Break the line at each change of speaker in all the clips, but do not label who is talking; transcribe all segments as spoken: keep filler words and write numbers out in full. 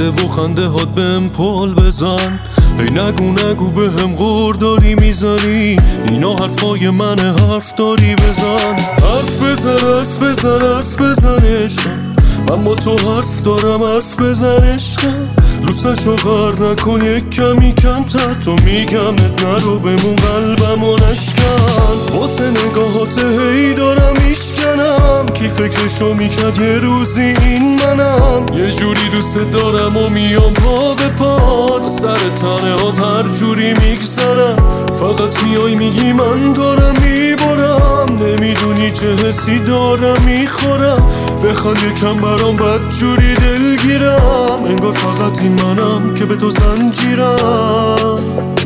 خنده و خنده هات بهم پل بزن. هی نگو نگو بهم غور داری میذاری، اینا حرفای منه، حرف داری بزن. حرف بزن حرف بزن حرف بزن عشقم، من با تو حرف دارم، حرف بزن عشقم. دوستشو غر نکن یک کمی کمتر، تو میگمت نرو بمون قلبم و نشکن. واسه نگاهات هی دارم میشکنم، کی فکرشو میکرد یه روزی این منم. یه جوری دوست دارم و میام پا به پا، سر تنه ها هر جوری میگذرم. فقط میای میگی من دارم میبرم، نمیدونی چه حسی دارم میخورم. بخوان یکم برام بد جوری دلگیرم، انگار فقط این منم که به تو زنجیرم.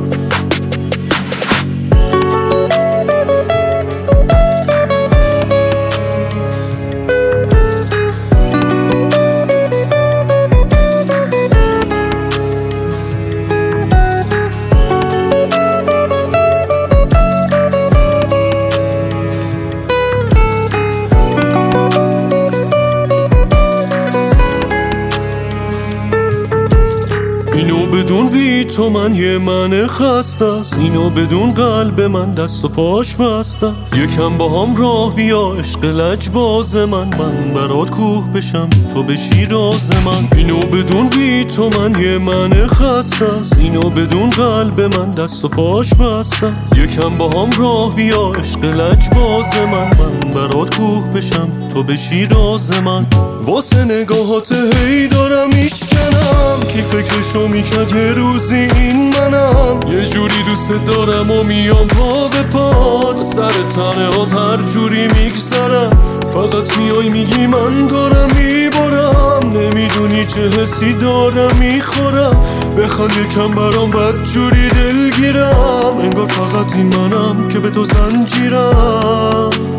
اینو بدون بی تو من یه من خسته است، اینو بدون قلب من دست و پاش بسته است. یکم با هم راه بیا عشق لجباز من، من برات کوه بشم تو بشی راز من. اینو بدون بی تو من یه من خسته است، اینو بدون قلب من دست و پاش بسته است. یکم با هم راه بیا عشق لجباز من، من برات کوه بشم تو بشی راز من. واسه نگاهات هی دارم میشکنم، کی فکرشو میکرد یه روزی این منم. یه جوری دوست دارم و میام پا به پا، سر تنه ها هر جوری میگذرم. فقط میای میگی من دارم میبرم، نمیدونی چه حسی دارم میخورم. بخوان یکم برام بد جوری دلگیرم، انگار فقط این منم که به تو زنجیرم.